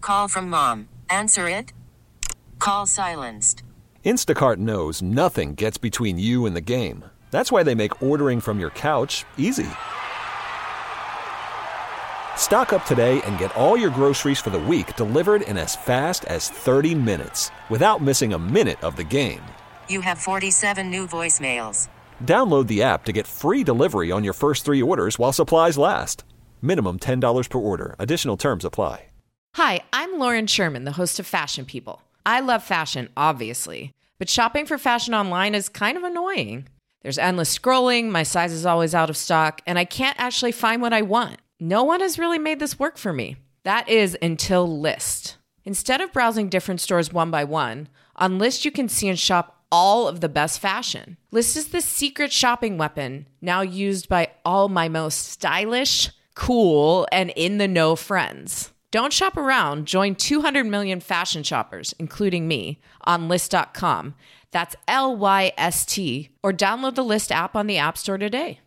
Call from mom. Answer it. Call silenced. Instacart knows nothing gets between you and the game. That's why they make ordering from your couch easy. Stock up today and get all your groceries for the week delivered in as fast as 30 minutes without missing a minute of the game. You have 47 new voicemails. Download the app to get free delivery on your first 3 orders while supplies last. Minimum $10 per order. Additional terms apply. Hi, I'm Lauren Sherman, the host of Fashion People. I love fashion, obviously, but shopping for fashion online is kind of annoying. There's endless scrolling, my size is always out of stock, and I can't actually find what I want. No one has really made this work for me. That is until Lyst. Instead of browsing different stores one by one, on Lyst you can see and shop all of the best fashion. Lyst is the secret shopping weapon now used by all my most stylish, cool, and in-the-know friends. Don't shop around. Join 200 million fashion shoppers, including me, on Lyst.com. That's Lyst, or download the Lyst app on the App Store today.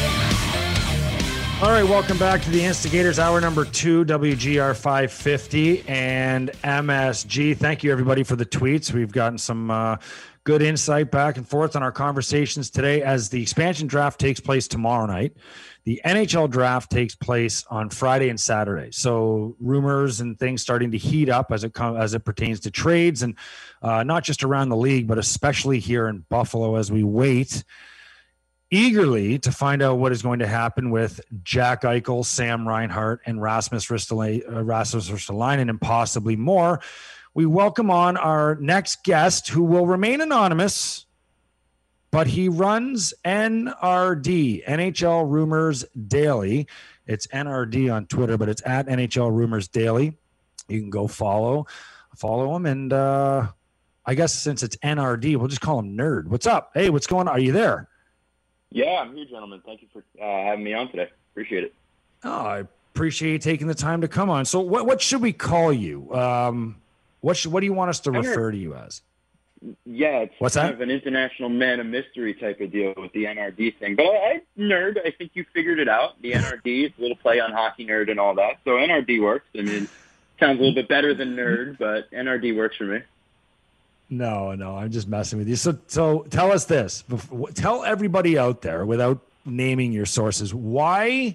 All right, welcome back to the Instigators, hour number 2, WGR 550 and MSG. Thank you, everybody, for the tweets. We've gotten some good insight back and forth on our conversations today as the expansion draft takes place tomorrow night. The NHL draft takes place on Friday and Saturday. So rumors and things starting to heat up as it pertains to trades, and not just around the league, but especially here in Buffalo as we wait eagerly to find out what is going to happen with Jack Eichel, Sam Reinhart, and Rasmus Ristolainen, and possibly more. We welcome on our next guest, who will remain anonymous, but he runs NRD, NHL Rumors Daily. It's NRD on Twitter, but it's at NHL Rumors Daily. You can go follow him. And I guess since it's NRD, we'll just call him Nerd. What's up? Hey, what's going on? Are you there? Yeah, I'm here, gentlemen. Thank you for having me on today. Appreciate it. Oh, I appreciate you taking the time to come on. So what should we call you? What do you want us to refer to you as? Yeah, it's What's kind that? of an international man of mystery type of deal with the NRD thing. But Nerd, I think you figured it out. The NRD, it's a little play on hockey nerd and all that. So NRD works. I mean, sounds a little bit better than Nerd, but NRD works for me. No, I'm just messing with you. So tell us this. Tell everybody out there, without naming your sources, why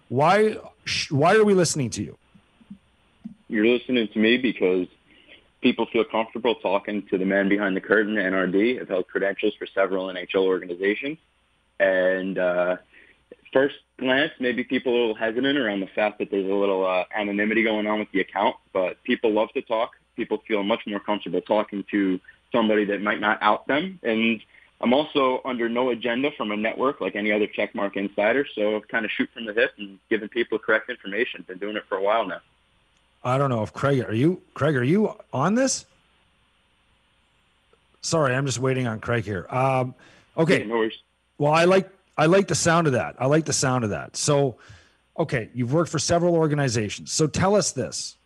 are we listening to you? You're listening to me because people feel comfortable talking to the man behind the curtain, NRD. I've held credentials for several NHL organizations. And first glance, maybe people are a little hesitant around the fact that there's a little anonymity going on with the account, but people love to talk. People feel much more comfortable talking to somebody that might not out them. And I'm also under no agenda from a network like any other checkmark insider, so kind of shoot from the hip and giving people correct information. Been doing it for a while now. I don't know if Craig, are you on this? Sorry, I'm just waiting on Craig here. Okay. Yeah, no worries. Well, I like the sound of that. So, okay, you've worked for several organizations. So tell us this.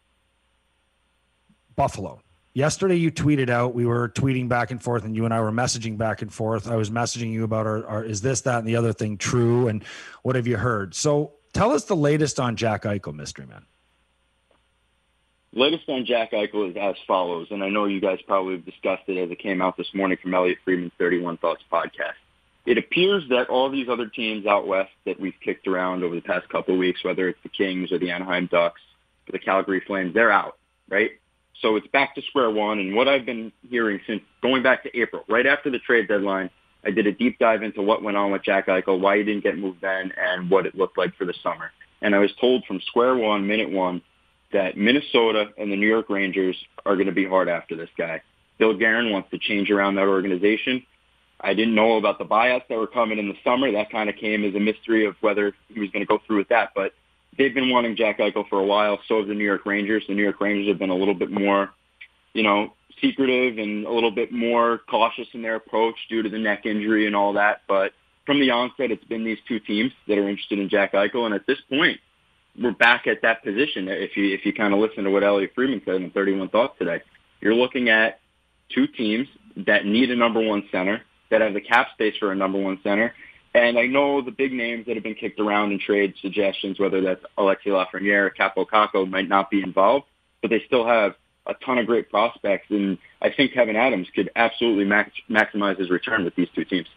Buffalo. Yesterday you tweeted out, we were tweeting back and forth, and you and I were messaging back and forth. I was messaging you about our is this, that, and the other thing true, and what have you heard? So tell us the latest on Jack Eichel, Mystery Man. Latest on Jack Eichel is as follows, and I know you guys probably have discussed it as it came out this morning from Elliot Friedman's 31 Thoughts podcast. It appears that all these other teams out west that we've kicked around over the past couple of weeks, whether it's the Kings or the Anaheim Ducks or the Calgary Flames, they're out, right? So it's back to square one, and what I've been hearing since going back to April, right after the trade deadline, I did a deep dive into what went on with Jack Eichel, why he didn't get moved then, and what it looked like for the summer. And I was told from square one, minute one, that Minnesota and the New York Rangers are going to be hard after this guy. Bill Guerin wants to change around that organization. I didn't know about the buyouts that were coming in the summer. That kind of came as a mystery of whether he was going to go through with that. But they've been wanting Jack Eichel for a while. So have the New York Rangers. The New York Rangers have been a little bit more, secretive and a little bit more cautious in their approach due to the neck injury and all that. But from the onset, it's been these two teams that are interested in Jack Eichel. And at this point, we're back at that position. If you kind of listen to what Elliot Friedman said in 31 Thoughts today, you're looking at two teams that need a number one center, that have the cap space for a number one center. And I know the big names that have been kicked around in trade suggestions, whether that's Alexis Lafreniere or Capo Caco, might not be involved. but they still have a ton of great prospects, and I think Kevin Adams could absolutely maximize his return with these two teams.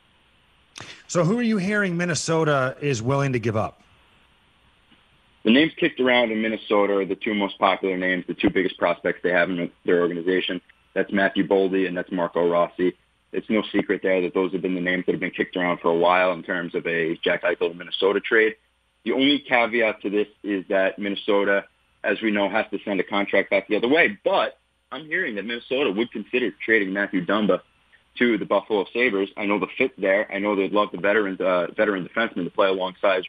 So who are you hearing Minnesota is willing to give up? The names kicked around in Minnesota are the two most popular names, the two biggest prospects they have in their organization. That's Matthew Boldy and that's Marco Rossi. It's no secret there that those have been the names that have been kicked around for a while in terms of a Jack Eichel to Minnesota trade. The only caveat to this is that Minnesota, as we know, has to send a contract back the other way. But I'm hearing that Minnesota would consider trading Matthew Dumba to the Buffalo Sabres. I know the fit there. I know they'd love the veteran defenseman to play alongside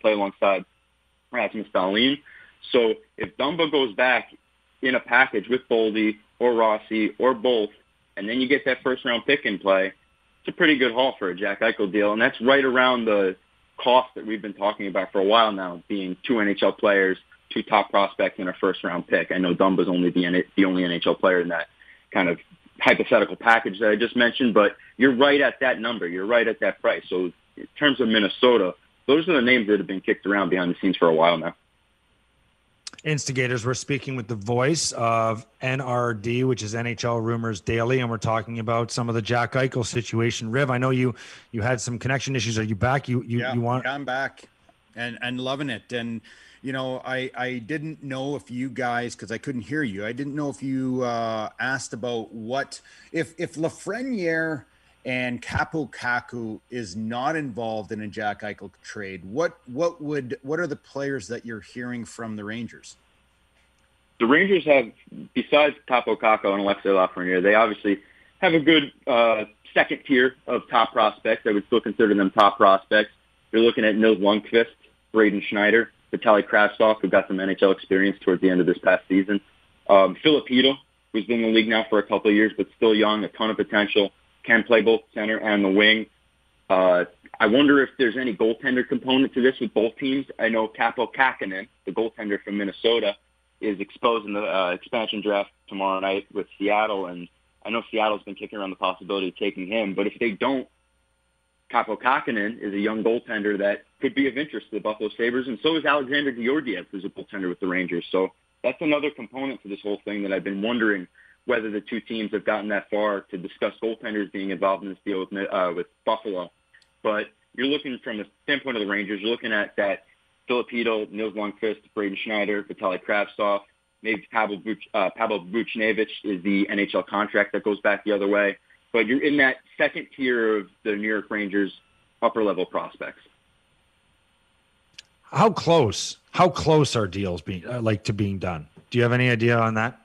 Rasmus Dahlin. So if Dumba goes back in a package with Boldy or Rossi or both, and then you get that first-round pick in play, it's a pretty good haul for a Jack Eichel deal, and that's right around the cost that we've been talking about for a while now, being two NHL players, two top prospects, and a first-round pick. I know Dumba's only the only NHL player in that kind of hypothetical package that I just mentioned, but you're right at that number. You're right at that price. So in terms of Minnesota, those are the names that have been kicked around behind the scenes for a while now. Instigators, we're speaking with the voice of NRD, which is NHL Rumors Daily, and we're talking about some of the Jack Eichel situation. Riv, I know you had some connection issues. Are you back? You want? Yeah, I'm back and loving it. And you know, I didn't know if you guys, because I couldn't hear you. I didn't know if you asked about what if Lafreniere and Kaapo Kakko is not involved in a Jack Eichel trade. What are the players that you're hearing from the Rangers? The Rangers have, besides Kaapo Kakko and Alexei Lafreniere, they obviously have a good second tier of top prospects. I would still consider them top prospects. You're looking at Nils Lundkvist, Braden Schneider, Vitaly Kravtsov, who got some NHL experience towards the end of this past season. Filipino, who's been in the league now for a couple of years, but still young, a ton of potential. Can play both center and the wing. I wonder if there's any goaltender component to this with both teams. I know Kaapo Kähkönen, the goaltender from Minnesota, is exposed in the expansion draft tomorrow night with Seattle, and I know Seattle's been kicking around the possibility of taking him. But if they don't, Kaapo Kähkönen is a young goaltender that could be of interest to the Buffalo Sabres, and so is Alexander Georgiev, who's a goaltender with the Rangers. So that's another component to this whole thing that I've been wondering whether the two teams have gotten that far to discuss goaltenders being involved in this deal with Buffalo. But you're looking from the standpoint of the Rangers, you're looking at that Filipino, Nils Lundkvist, Braden Schneider, Vitaly Kravtsov, maybe Pavel Buchnevich is the NHL contract that goes back the other way. But you're in that second tier of the New York Rangers upper-level prospects. How close are deals being done? Do you have any idea on that?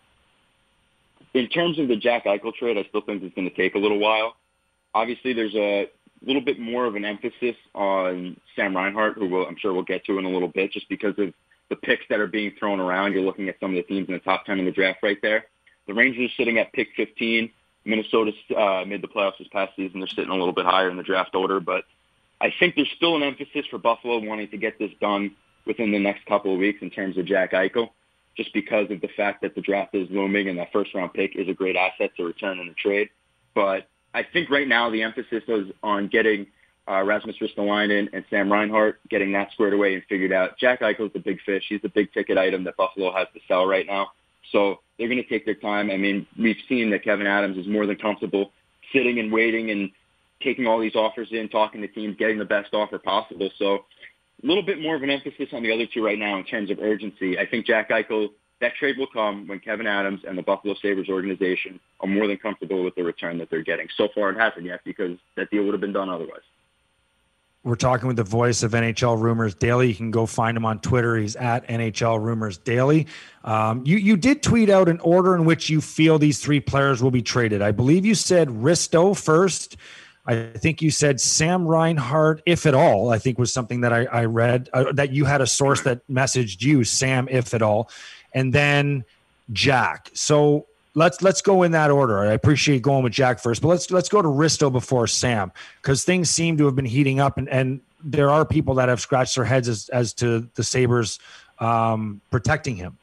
In terms of the Jack Eichel trade, I still think it's going to take a little while. Obviously, there's a little bit more of an emphasis on Sam Reinhart, who I'm sure we'll get to in a little bit, just because of the picks that are being thrown around. You're looking at some of the teams in the top 10 in the draft right there. The Rangers are sitting at pick 15. Minnesota made the playoffs this past season. They're sitting a little bit higher in the draft order, but I think there's still an emphasis for Buffalo wanting to get this done within the next couple of weeks in terms of Jack Eichel, just because of the fact that the draft is looming and that first-round pick is a great asset to return in the trade. But I think right now the emphasis is on getting Rasmus Ristolainen and Sam Reinhart, getting that squared away and figured out. Jack Eichel's the big fish. He's the big-ticket item that Buffalo has to sell right now. So they're going to take their time. I mean, we've seen that Kevin Adams is more than comfortable sitting and waiting and taking all these offers in, talking to teams, getting the best offer possible. So a little bit more of an emphasis on the other two right now in terms of urgency. I think Jack Eichel, that trade will come when Kevin Adams and the Buffalo Sabres organization are more than comfortable with the return that they're getting. So far it hasn't yet because that deal would have been done otherwise. We're talking with the voice of NHL Rumors Daily. You can go find him on Twitter. He's at NHL Rumors Daily. You did tweet out an order in which you feel these three players will be traded. I believe you said Risto first. I think you said Sam Reinhart, if at all, I think was something that I read, that you had a source that messaged you, Sam, if at all, and then Jack. So let's go in that order. I appreciate going with Jack first, but let's go to Risto before Sam, because things seem to have been heating up, and there are people that have scratched their heads as to the Sabres protecting him.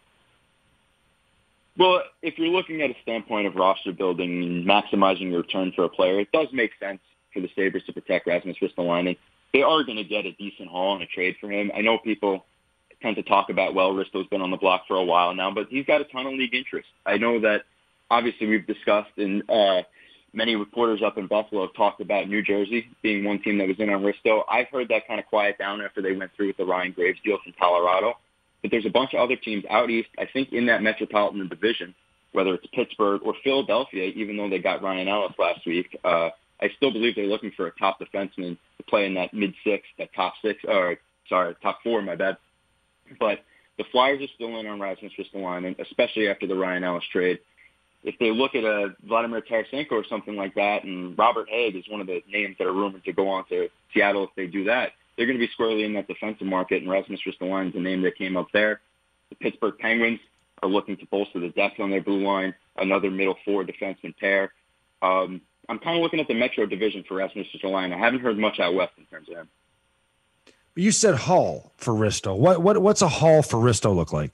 Well, if you're looking at a standpoint of roster building and maximizing your return for a player, it does make sense for the Sabres to protect Rasmus Ristolainen. They are going to get a decent haul and a trade for him. I know people tend to talk about, well, Risto's been on the block for a while now, but he's got a ton of league interest. I know that obviously we've discussed, and many reporters up in Buffalo have talked about New Jersey being one team that was in on Risto. I've heard that kind of quiet down after they went through with the Ryan Graves deal from Colorado. But there's a bunch of other teams out east, I think, in that Metropolitan Division, whether it's Pittsburgh or Philadelphia, even though they got Ryan Ellis last week. I still believe they're looking for a top defenseman to play in that mid-six, that top four, my bad. But the Flyers are still in on Rasmus Ristolainen, especially after the Ryan Ellis trade. If they look at a Vladimir Tarasenko or something like that, and Robert Haig is one of the names that are rumored to go on to Seattle if they do that, they're going to be squarely in that defensive market, and Rasmus Ristolainen is the name that came up there. The Pittsburgh Penguins are looking to bolster the depth on their blue line, another middle four defenseman pair. I'm kind of looking at the Metro division for Rasmus Ristolainen. I haven't heard much out west in terms of him. You said haul for Risto. What's a haul for Risto look like?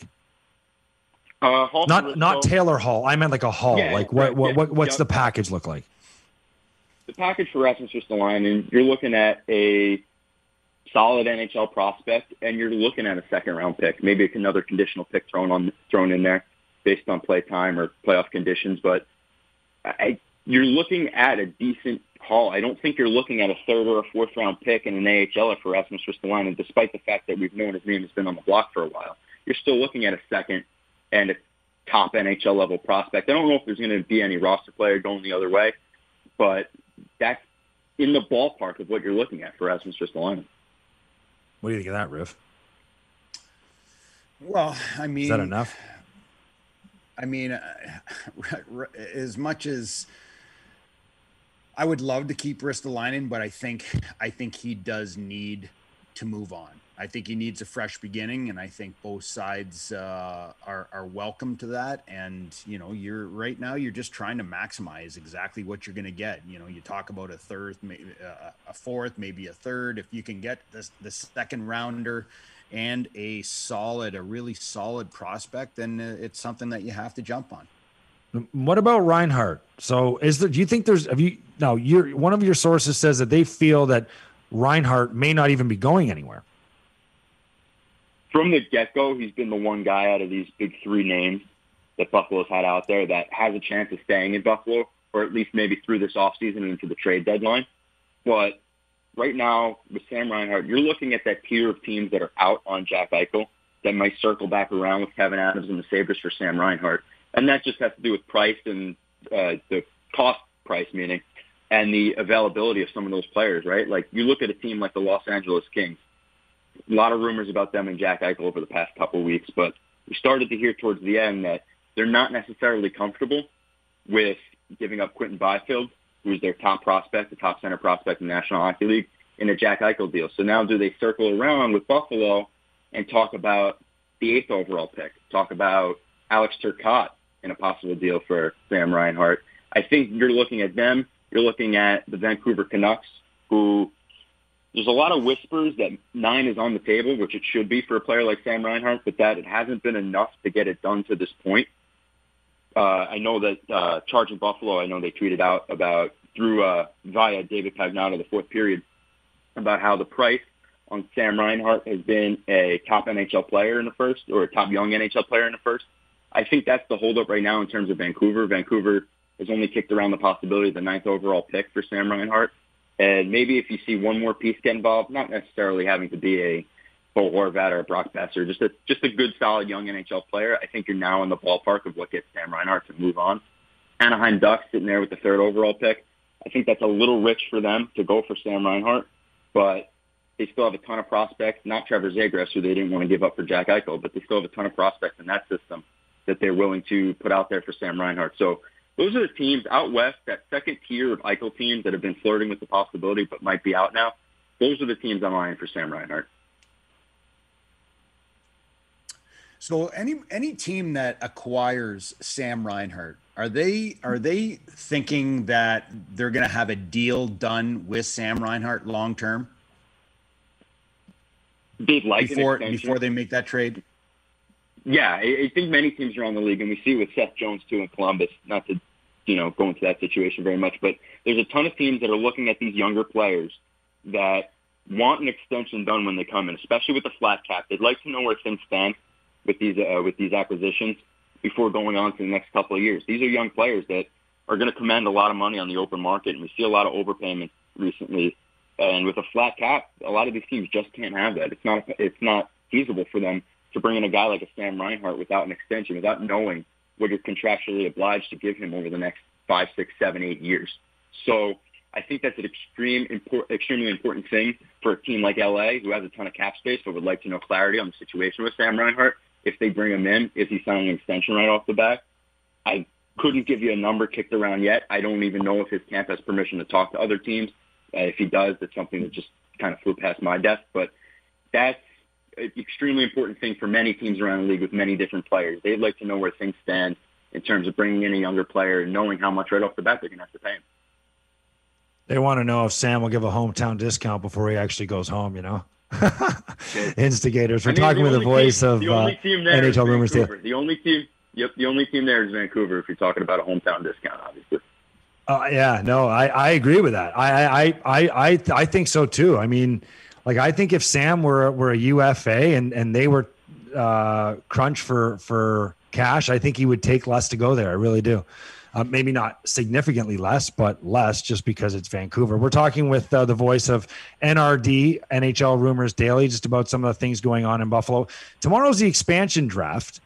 Not Taylor Hall. I meant like a haul. Yeah, like right, what's the package look like? The package for Rasmus Ristolainen, you're looking at a solid NHL prospect, and you're looking at a second-round pick, maybe another conditional pick thrown in there based on play time or playoff conditions. But you're looking at a decent haul. I don't think you're looking at a third or a fourth-round pick in an AHLer for Rasmus Ristolainen, despite the fact that we've known his name has been on the block for a while. You're still looking at a second and a top NHL-level prospect. I don't know if there's going to be any roster player going the other way, but that's in the ballpark of what you're looking at for Rasmus Ristolainen. What do you think of that, Riff? Well, I mean... Is that enough? I mean, as much as I would love to keep Ristolainen, but I think he does need to move on. I think he needs a fresh beginning, and I think both sides are welcome to that. And you're just trying to maximize exactly what you're going to get. You talk about a third, a fourth, maybe a third. If you can get the second rounder and a really solid prospect, then it's something that you have to jump on. What about Reinhart? So do you think one of your sources says that they feel that Reinhart may not even be going anywhere? From the get-go, he's been the one guy out of these big three names that Buffalo's had out there that has a chance of staying in Buffalo, or at least maybe through this offseason and into the trade deadline. But right now, with Sam Reinhart, you're looking at that tier of teams that are out on Jack Eichel that might circle back around with Kevin Adams and the Sabres for Sam Reinhart. And that just has to do with price and the cost price, meaning, and the availability of some of those players, right? Like, you look at a team like the Los Angeles Kings. A lot of rumors about them and Jack Eichel over the past couple of weeks, but we started to hear towards the end that they're not necessarily comfortable with giving up Quentin Byfield, who's their top prospect, the top center prospect in the National Hockey League, in a Jack Eichel deal. So now do they circle around with Buffalo and talk about the 8th overall pick, talk about Alex Turcotte in a possible deal for Sam Reinhart? I think you're looking at them. You're looking at the Vancouver Canucks, who there's a lot of whispers that 9 is on the table, which it should be for a player like Sam Reinhart, but that it hasn't been enough to get it done to this point. I know that Charging Buffalo, I know they tweeted out about via David Pagnotta, the fourth period, about how the price on Sam Reinhart has been a top NHL player in the first, or a top young NHL player in the first. I think that's the holdup right now in terms of Vancouver. Vancouver has only kicked around the possibility of the 9th overall pick for Sam Reinhart. And maybe if you see one more piece get involved, not necessarily having to be a Bo Horvat or a Brock Besser, just a good, solid young NHL player, I think you're now in the ballpark of what gets Sam Reinhart to move on. Anaheim Ducks sitting there with the 3rd overall pick. I think that's a little rich for them to go for Sam Reinhart, but they still have a ton of prospects, not Trevor Zegras, who they didn't want to give up for Jack Eichel, but they still have a ton of prospects in that system that they're willing to put out there for Sam Reinhart. So those are the teams out west, that second tier of Eichel teams that have been flirting with the possibility but might be out now. Those are the teams I'm eyeing for Sam Reinhart. So any team that acquires Sam Reinhart, are they thinking that they're going to have a deal done with Sam Reinhart long term? They'd like before they make that trade. Yeah, I think many teams around the league, and we see with Seth Jones too in Columbus, not to go into that situation very much, but there's a ton of teams that are looking at these younger players that want an extension done when they come in, especially with the flat cap. They'd like to know where things stand with these acquisitions before going on to the next couple of years. These are young players that are going to command a lot of money on the open market, and we see a lot of overpayments recently. And with a flat cap, a lot of these teams just can't have that. It's not feasible for them to bring in a guy like a Sam Reinhart without an extension, without knowing what you're contractually obliged to give him over the next 5, 6, 7, 8 years. So I think that's an extremely important thing for a team like LA, who has a ton of cap space, but would like to know clarity on the situation with Sam Reinhart. If they bring him in, is he signing an extension right off the bat? I couldn't give you a number kicked around yet. I don't even know if his camp has permission to talk to other teams. If he does, it's something that just kind of flew past my desk. But that's an extremely important thing for many teams around the league with many different players. They'd like to know where things stand in terms of bringing in a younger player and knowing how much right off the bat they're going to have to pay him. They want to know if Sam will give a hometown discount before he actually goes home, Instigators. We're talking with the voice of NHL Rumors. The only team there is Vancouver if you're talking about a hometown discount, obviously. I agree with that. I think so too. I mean, like, I think if Sam were a UFA and they were crunch for cash, I think he would take less to go there. I really do. Maybe not significantly less, but less just because it's Vancouver. We're talking with the voice of NRD, NHL Rumors Daily, just about some of the things going on in Buffalo. Tomorrow's the expansion draft.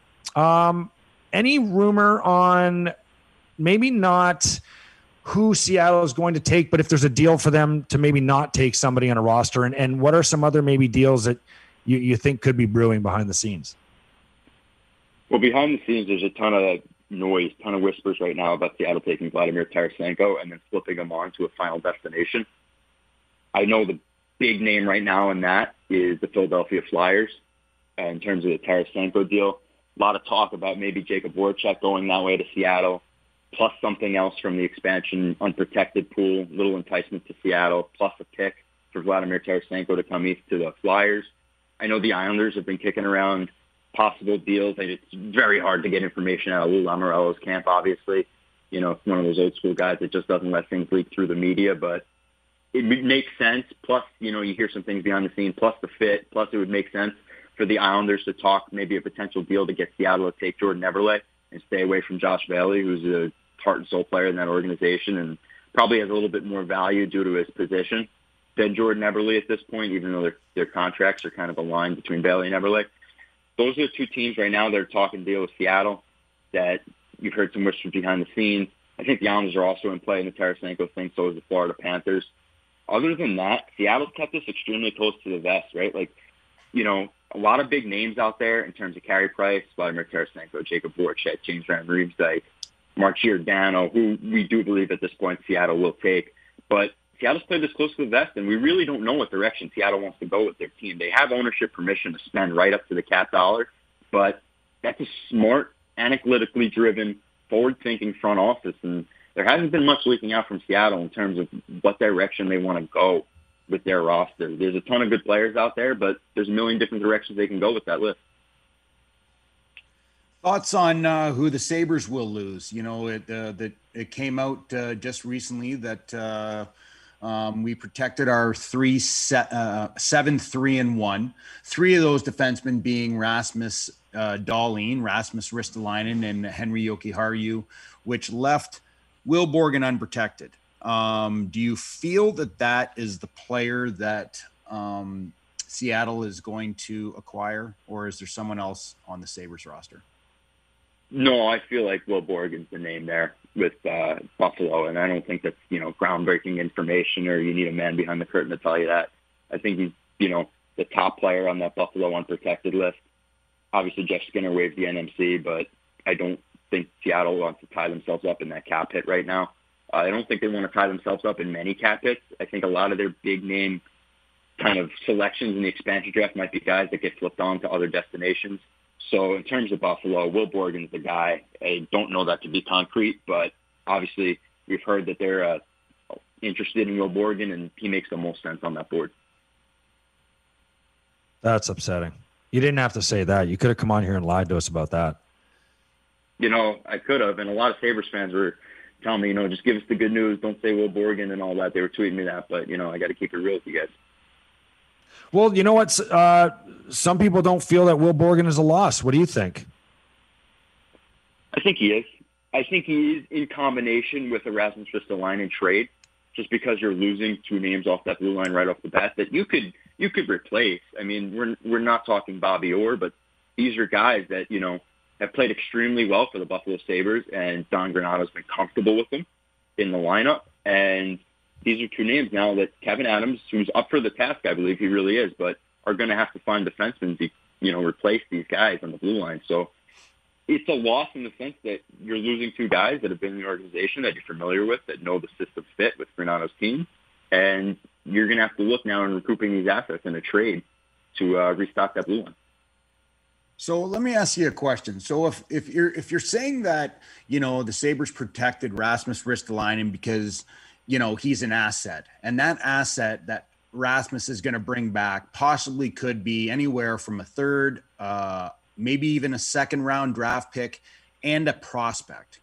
Any rumor on maybe not who Seattle is going to take, but if there's a deal for them to maybe not take somebody on a roster, and what are some other maybe deals that you think could be brewing behind the scenes? Well, behind the scenes, there's a ton of noise, ton of whispers right now about Seattle taking Vladimir Tarasenko and then flipping him on to a final destination. I know the big name right now in that is the Philadelphia Flyers in terms of the Tarasenko deal. A lot of talk about maybe Jacob Voracek going that way to Seattle, plus something else from the expansion unprotected pool, little enticement to Seattle, plus a pick for Vladimir Tarasenko to come east to the Flyers. I know the Islanders have been kicking around possible deals. It's very hard to get information out of Lou Lamoriello's camp, obviously. It's one of those old school guys that just doesn't let things leak through the media, but it makes sense. Plus, you hear some things behind the scenes, plus the fit, plus it would make sense for the Islanders to talk maybe a potential deal to get Seattle to take Jordan Eberle and stay away from Josh Bailey, who's a heart and soul player in that organization and probably has a little bit more value due to his position than Jordan Eberle at this point, even though their contracts are kind of aligned between Bailey and Eberle. Those are the two teams right now that are talking deal with Seattle that you've heard some whispers behind the scenes. I think the Islanders are also in play in the Tarasenko thing, so is the Florida Panthers. Other than that, Seattle's kept us extremely close to the vest, right? A lot of big names out there in terms of Carey Price, Vladimir Tarasenko, Jacob Voracek, James Van Riemsdyk, Mark Giordano, who we do believe at this point Seattle will take. But Seattle's played this close to the vest, and we really don't know what direction Seattle wants to go with their team. They have ownership permission to spend right up to the cap dollar, but that's a smart, analytically driven, forward-thinking front office, and there hasn't been much leaking out from Seattle in terms of what direction they want to go with their roster. There's a ton of good players out there, but there's a million different directions they can go with that list. Thoughts on who the Sabres will lose? It came out just recently that we protected our 7-3-1. Three of those defensemen being Rasmus Dahlin, Rasmus Ristolainen, and Henri Jokiharju, which left Will Borgen unprotected. Do you feel that is the player that Seattle is going to acquire, or is there someone else on the Sabres roster? No, I feel like Will Borgen's the name there with Buffalo, and I don't think that's, groundbreaking information or you need a man behind the curtain to tell you that. I think he's, the top player on that Buffalo unprotected list. Obviously, Jeff Skinner waived the NMC, but I don't think Seattle wants to tie themselves up in that cap hit right now. I don't think they want to tie themselves up in many cap hits. I think a lot of their big name kind of selections in the expansion draft might be guys that get flipped on to other destinations. So in terms of Buffalo, Will Borgen's the guy. I don't know that to be concrete, but obviously we've heard that they're interested in Will Borgen, and he makes the most sense on that board. That's upsetting. You didn't have to say that. You could have come on here and lied to us about that. I could have, and a lot of Sabres fans were telling me, just give us the good news. Don't say Will Borgen and all that. They were tweeting me that, but, I got to keep it real with you guys. Well, you know what? Some people don't feel that Will Borgen is a loss. What do you think? I think he is. I think he is in combination with the Rasmus Ristolainen trade, just because you're losing two names off that blue line right off the bat that you could replace. I mean, we're not talking Bobby Orr, but these are guys that, you know, have played extremely well for the Buffalo Sabres, and Don Granato's been comfortable with them in the lineup. And these are two names now that Kevin Adams, who's up for the task, I believe he really is, but are going to have to find defensemen to, you know, replace these guys on the blue line. So it's a loss in the sense that you're losing two guys that have been in the organization that you're familiar with, that know the system fit with Granato's team. And you're going to have to look now in recouping these assets in a trade to restock that blue line. So let me ask you a question. So if you're saying that, you know, the Sabres protected Rasmus Ristolainen because, you know, he's an asset, and that asset that Rasmus is going to bring back possibly could be anywhere from a third, maybe even a second round draft pick and a prospect.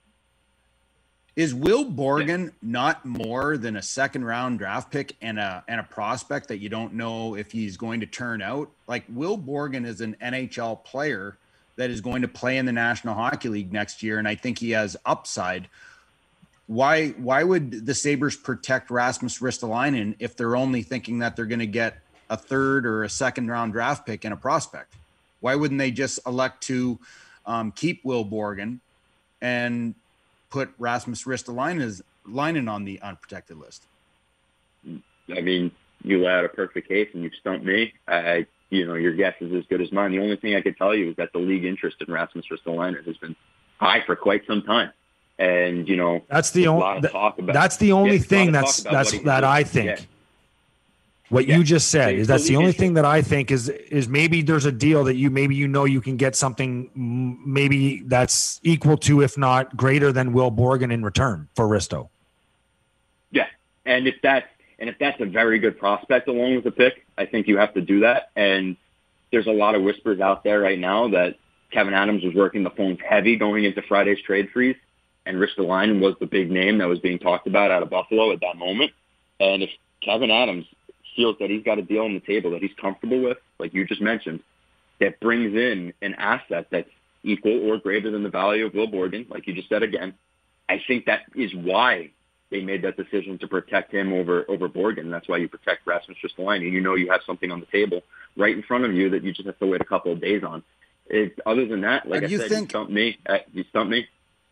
Is Will Borgen not more than a second round draft pick and a prospect that you don't know if he's going to turn out? Like, Will Borgen is an NHL player that is going to play in the National Hockey League next year, and I think he has upside. Why would the Sabres protect Rasmus Ristolainen if they're only thinking that they're going to get a third or a second round draft pick and a prospect? Why wouldn't they just elect to keep Will Borgen and put Rasmus Ristolainen on the unprotected list? I mean, you lay out a perfect case, and you've stumped me. You know, your guess is as good as mine. The only thing I could tell you is that the league interest in Rasmus Ristolainen has been high for quite some time. And, you know, that's the only thing that I think. Yeah. What you just said is that's the only thing that I think is maybe there's a deal that you can get something maybe that's equal to, if not greater than, Will Borgen in return for Risto. Yeah, and if that's a very good prospect along with the pick, I think you have to do that. And there's a lot of whispers out there right now that Kevin Adams was working the phones heavy going into Friday's trade freeze, and Ristolainen was the big name that was being talked about out of Buffalo at that moment. And if Kevin Adams feels that he's got a deal on the table that he's comfortable with, like you just mentioned, that brings in an asset that's equal or greater than the value of Will Borgen, like you just said again, I think that is why they made that decision to protect him over Borgen. That's why you protect Rasmus Ristolainen. You know you have something on the table right in front of you that you just have to wait a couple of days on. Other than that, like I said, you stumped me.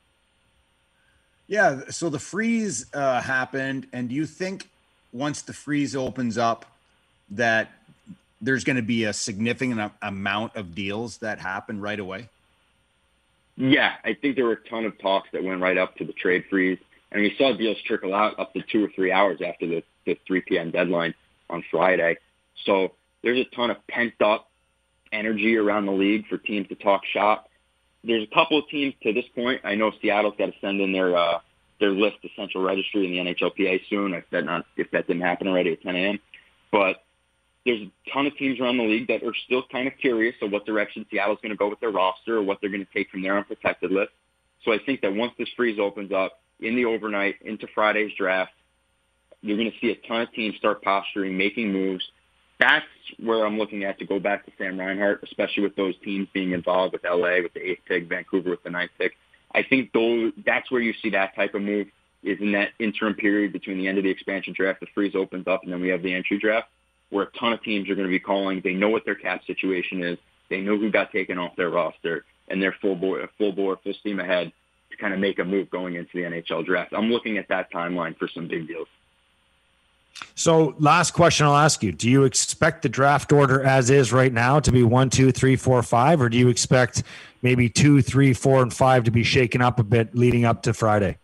Yeah, so the freeze happened, and do you think once the freeze opens up that there's going to be a significant amount of deals that happen right away? Yeah, I think there were a ton of talks that went right up to the trade freeze. And we saw deals trickle out up to 2 or 3 hours after the 3 p.m. deadline on Friday. So there's a ton of pent-up energy around the league for teams to talk shop. There's a couple of teams to this point. I know Seattle's got to send in their list to Central Registry in the NHLPA soon, if that didn't happen already at 10 a.m. But there's a ton of teams around the league that are still kind of curious of what direction Seattle's going to go with their roster or what they're going to take from their unprotected list. So I think that once this freeze opens up in the overnight into Friday's draft, you're going to see a ton of teams start posturing, making moves. That's where I'm looking at to go back to Sam Reinhart, especially with those teams being involved with LA with the 8th pick, Vancouver with the 9th pick. I think that's where you see that type of move is in that interim period between the end of the expansion draft, the freeze opens up, and then we have the entry draft, where a ton of teams are going to be calling. They know what their cap situation is. They know who got taken off their roster, and they're full steam ahead to kind of make a move going into the NHL draft. I'm looking at that timeline for some big deals. So last question I'll ask you, do you expect the draft order as is right now to be 1, 2, 3, 4, 5, or do you expect maybe 2, 3, 4, and 5 to be shaken up a bit leading up to Friday?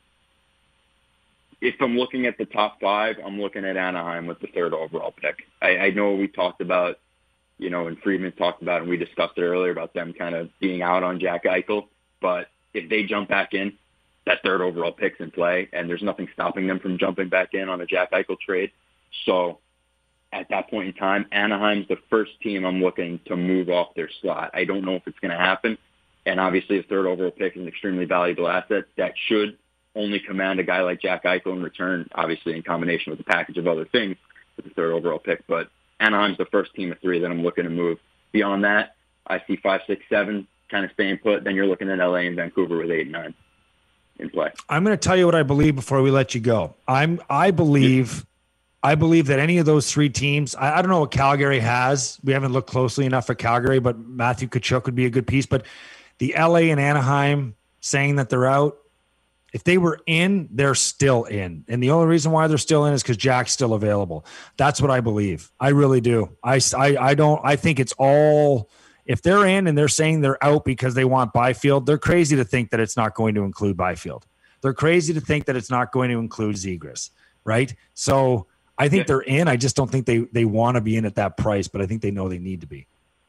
If I'm looking at the top 5, I'm looking at Anaheim with the 3rd overall pick. I know we talked about, and Friedman talked about, and we discussed it earlier about them kind of being out on Jack Eichel, but if they jump back in, that 3rd overall pick's in play, and there's nothing stopping them from jumping back in on a Jack Eichel trade. So at that point in time, Anaheim's the first team I'm looking to move off their slot. I don't know if it's going to happen, and obviously the 3rd overall pick is an extremely valuable asset that should only command a guy like Jack Eichel in return, obviously in combination with a package of other things with the 3rd overall pick. But Anaheim's the first team of 3 that I'm looking to move. Beyond that, I see 5, 6, 7 kind of staying put. Then you're looking at LA and Vancouver with 8 and 9 in play. I'm going to tell you what I believe before we let you go. I believe that any of those 3 teams, I don't know what Calgary has. We haven't looked closely enough at Calgary, but Matthew Tkachuk would be a good piece. But the LA and Anaheim saying that they're out, if they were in, they're still in. And the only reason why they're still in is because Jack's still available. That's what I believe. I really do. I think it's all, if they're in and they're saying they're out because they want Byfield, they're crazy to think that it's not going to include Byfield. They're crazy to think that it's not going to include Zegras, right? So I think they're in. I just don't think they want to be in at that price, but I think they know they need to be.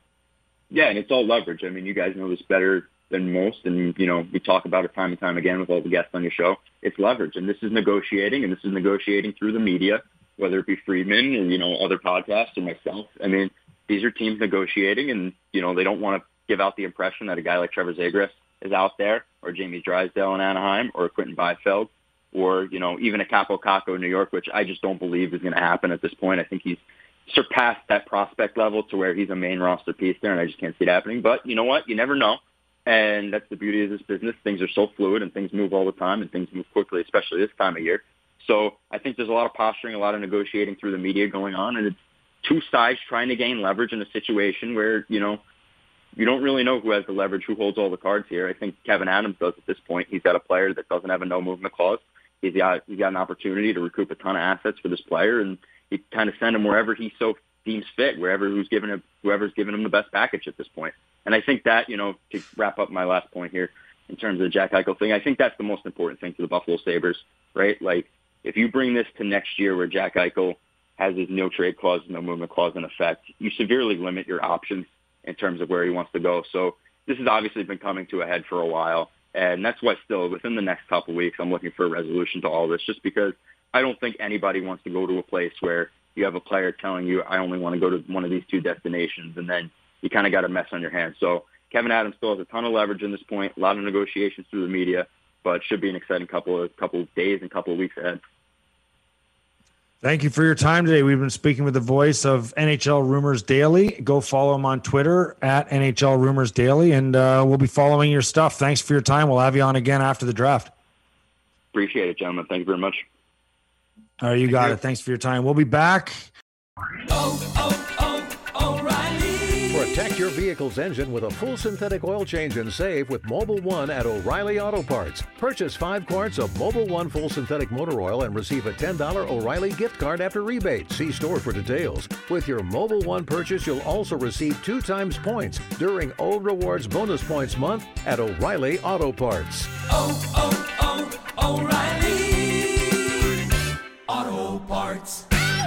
Yeah, and it's all leverage. I mean, you guys know this better than most, and we talk about it time and time again with all the guests on your show. It's leverage, and this is negotiating, and this is negotiating through the media, whether it be Friedman or other podcasts or myself. I mean, these are teams negotiating, and they don't want to give out the impression that a guy like Trevor Zegras is out there, or Jamie Drysdale in Anaheim, or Quentin Byfield, or even a Capo Caco in New York, which I just don't believe is going to happen at this point. I think he's surpassed that prospect level to where he's a main roster piece there, and I just can't see it happening. But you know what? You never know. And that's the beauty of this business. Things are so fluid and things move all the time and things move quickly, especially this time of year. So I think there's a lot of posturing, a lot of negotiating through the media going on. And it's 2 sides trying to gain leverage in a situation where, you don't really know who has the leverage, who holds all the cards here. I think Kevin Adams does at this point. He's got a player that doesn't have a no movement clause. He's got an opportunity to recoup a ton of assets for this player, and he kind of send him wherever he so deems fit, whoever's giving him the best package at this point. And I think that, to wrap up my last point here in terms of the Jack Eichel thing, I think that's the most important thing to the Buffalo Sabres, right? Like, if you bring this to next year where Jack Eichel has his no trade clause, no movement clause in effect, you severely limit your options in terms of where he wants to go. So this has obviously been coming to a head for a while. And that's why still within the next couple of weeks, I'm looking for a resolution to all this, just because I don't think anybody wants to go to a place where you have a player telling you, I only want to go to one of these 2 destinations, and then you kind of got a mess on your hands. So Kevin Adams still has a ton of leverage in this point, a lot of negotiations through the media, but should be an exciting couple of days and couple of weeks ahead. Thank you for your time today. We've been speaking with the voice of NHL Rumors Daily. Go follow him on Twitter at NHL Rumors Daily, and we'll be following your stuff. Thanks for your time. We'll have you on again after the draft. Appreciate it, gentlemen. Thank you very much. All right, you got it. Thanks for your time. We'll be back. O'Reilly. Protect your vehicle's engine with a full synthetic oil change and save with Mobil 1 at O'Reilly Auto Parts. Purchase 5 quarts of Mobil 1 full synthetic motor oil and receive a $10 O'Reilly gift card after rebate. See store for details. With your Mobil 1 purchase, you'll also receive 2 times points during O Rewards Bonus Points Month at O'Reilly Auto Parts. O'Reilly Auto Parts.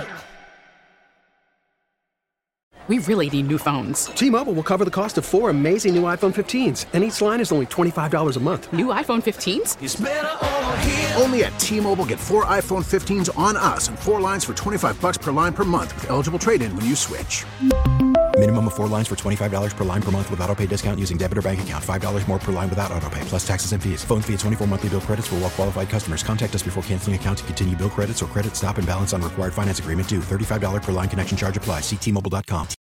We really need new phones. T-Mobile will cover the cost of 4 amazing new iPhone 15s, and each line is only $25 a month. New iPhone 15s? It's better over here. Only at T-Mobile, get 4 iPhone 15s on us and 4 lines for $25 per line per month with eligible trade-in when you switch. Minimum of 4 lines for $25 per line per month with autopay discount using debit or bank account. $5 more per line without autopay, plus taxes and fees. Phone fee at 24 monthly bill credits for well-qualified customers. Contact us before canceling account to continue bill credits or credit stop and balance on required finance agreement due. $35 per line connection charge applies. See T-Mobile.com.